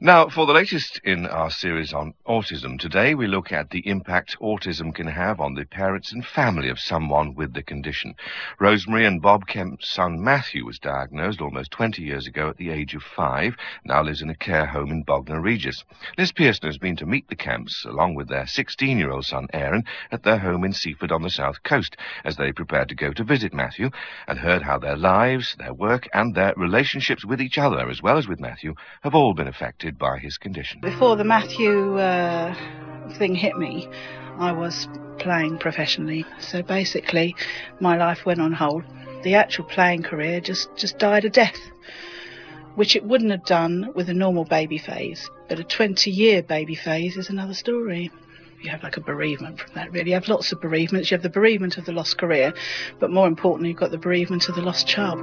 Now, for the latest in our series on autism, today we look at the impact autism can have on the parents and family of someone with the condition. Rosemary and Bob Kemp's son Matthew was diagnosed almost 20 years ago at the age of 5, now lives in a care home in Bognor Regis. Liz Pearson has been to meet the Kemps, along with their 16-year-old son Aaron, at their home in Seaford on the south coast, as they prepared to go to visit Matthew, and heard how their lives, their work and their relationships with each other, as well as with Matthew, have all been affected by his condition. Before the Matthew thing hit me, I was playing professionally. So basically, my life went on hold. The actual playing career just died a death, which it wouldn't have done with a normal baby phase. But a 20-year baby phase is another story. You have like a bereavement from that, really. You have lots of bereavements. You have the bereavement of the lost career, but more importantly, you've got the bereavement of the lost child.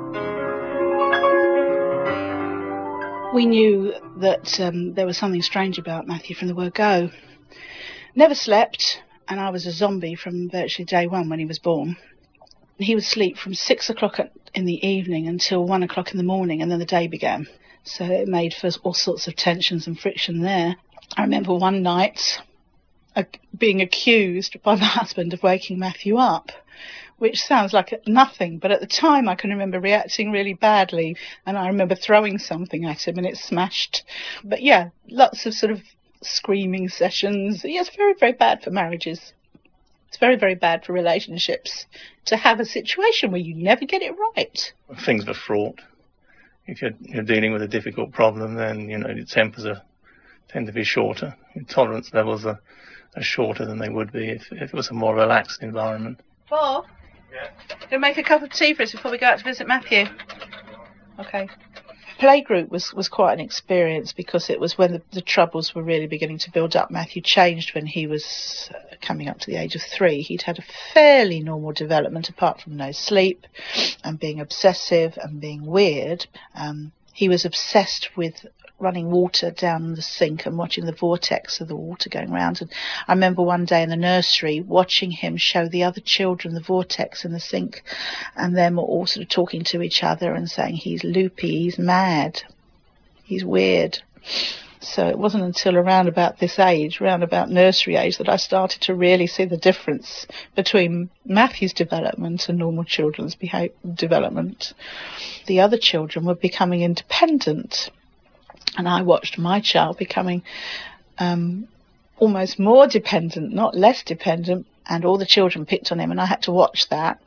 We knew that there was something strange about Matthew from the word go. Never slept, and I was a zombie from virtually day one when he was born. He would sleep from 6 o'clock in the evening until 1 o'clock in the morning, and then the day began. So it made for all sorts of tensions and friction there. I remember one night being accused by my husband of waking Matthew up, which sounds like nothing, but at the time I can remember reacting really badly, and I remember throwing something at him and it smashed. But yeah, lots of sort of screaming sessions. Yeah, it's very, very bad for marriages. It's very, very bad for relationships to have a situation where you never get it right. Things are fraught. If you're dealing with a difficult problem, then, your tempers tend to be shorter. Your tolerance levels are shorter than they would be if it was a more relaxed environment. Bob? Yeah? You'll make a cup of tea for us before we go out to visit Matthew? Okay. Playgroup was quite an experience because it was when the troubles were really beginning to build up. Matthew changed when he was coming up to the age of 3. He'd had a fairly normal development apart from no sleep and being obsessive and being weird. He was obsessed with running water down the sink and watching the vortex of the water going round. And I remember one day in the nursery watching him show the other children the vortex in the sink, and them all sort of talking to each other and saying he's loopy, he's mad, he's weird. So it wasn't until around about this age, around about nursery age, that I started to really see the difference between Matthew's development and normal children's development. The other children were becoming independent, and I watched my child becoming almost more dependent, not less dependent, and all the children picked on him, and I had to watch that.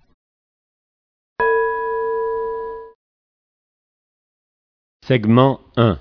Segment 1.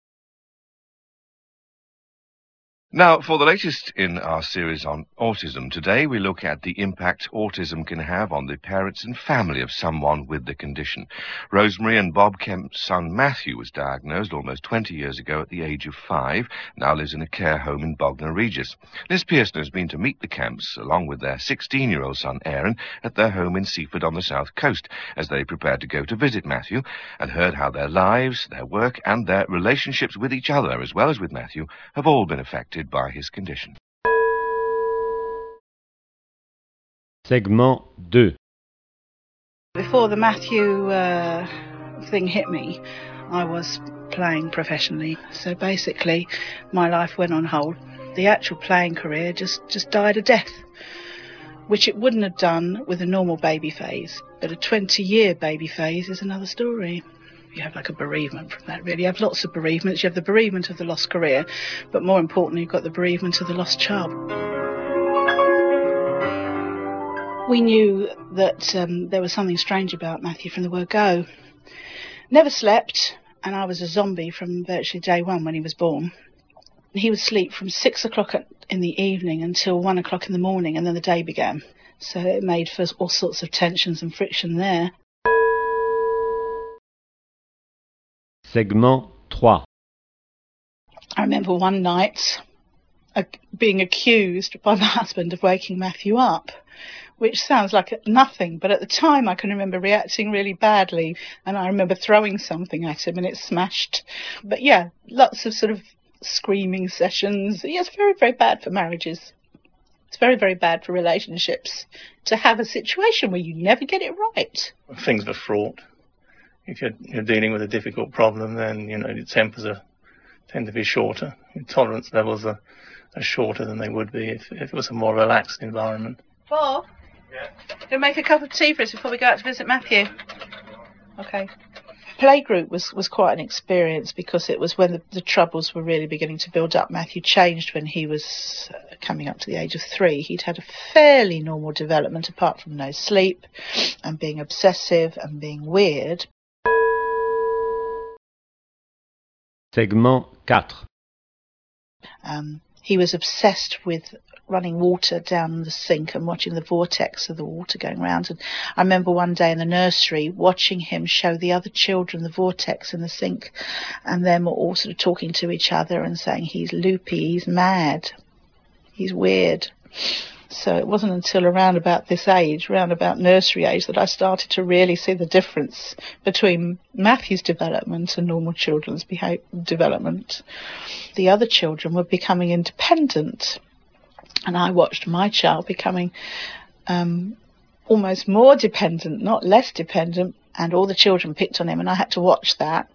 Now, for the latest in our series on autism, today we look at the impact autism can have on the parents and family of someone with the condition. Rosemary and Bob Kemp's son Matthew was diagnosed almost 20 years ago at the age of 5, now lives in a care home in Bognor Regis. Liz Pearson has been to meet the Kemps, along with their 16-year-old son Aaron, at their home in Seaford on the south coast, as they prepared to go to visit Matthew, and heard how their lives, their work and their relationships with each other, as well as with Matthew, have all been affected by his condition. Segment 2. Before the Matthew thing hit me, I was playing professionally. So basically, my life went on hold. The actual playing career just died a death, which it wouldn't have done with a normal baby phase. But a 20-year baby phase is another story. You have like a bereavement from that, really. You have lots of bereavements. You have the bereavement of the lost career, but more importantly, you've got the bereavement of the lost child. We knew that there was something strange about Matthew from the word go. Never slept, and I was a zombie from virtually day one when he was born. He would sleep from 6 o'clock in the evening until 1 o'clock in the morning, and then the day began. So it made for all sorts of tensions and friction there. Segment 3. I remember one night being accused by my husband of waking Matthew up, which sounds like nothing, but at the time I can remember reacting really badly, and I remember throwing something at him and it smashed. But yeah, lots of sort of screaming sessions. Yeah, it's very, very bad for marriages. It's very, very bad for relationships to have a situation where you never get it right. Things are fraught. If you're dealing with a difficult problem, then, your tempers tend to be shorter. Tolerance levels are shorter than they would be if it was a more relaxed environment. Bob? Yeah? You'll make a cup of tea for us before we go out to visit Matthew? Okay. Playgroup was quite an experience because it was when the troubles were really beginning to build up. Matthew changed when he was coming up to the age of 3. He'd had a fairly normal development apart from no sleep and being obsessive and being weird. Segment 4. He was obsessed with running water down the sink and watching the vortex of the water going round. And I remember one day in the nursery watching him show the other children the vortex in the sink, and them all sort of talking to each other and saying he's loopy, he's mad, he's weird. So it wasn't until around about this age, around about nursery age, that I started to really see the difference between Matthew's development and normal children's development. The other children were becoming independent, and I watched my child becoming almost more dependent, not less dependent, and all the children picked on him, and I had to watch that.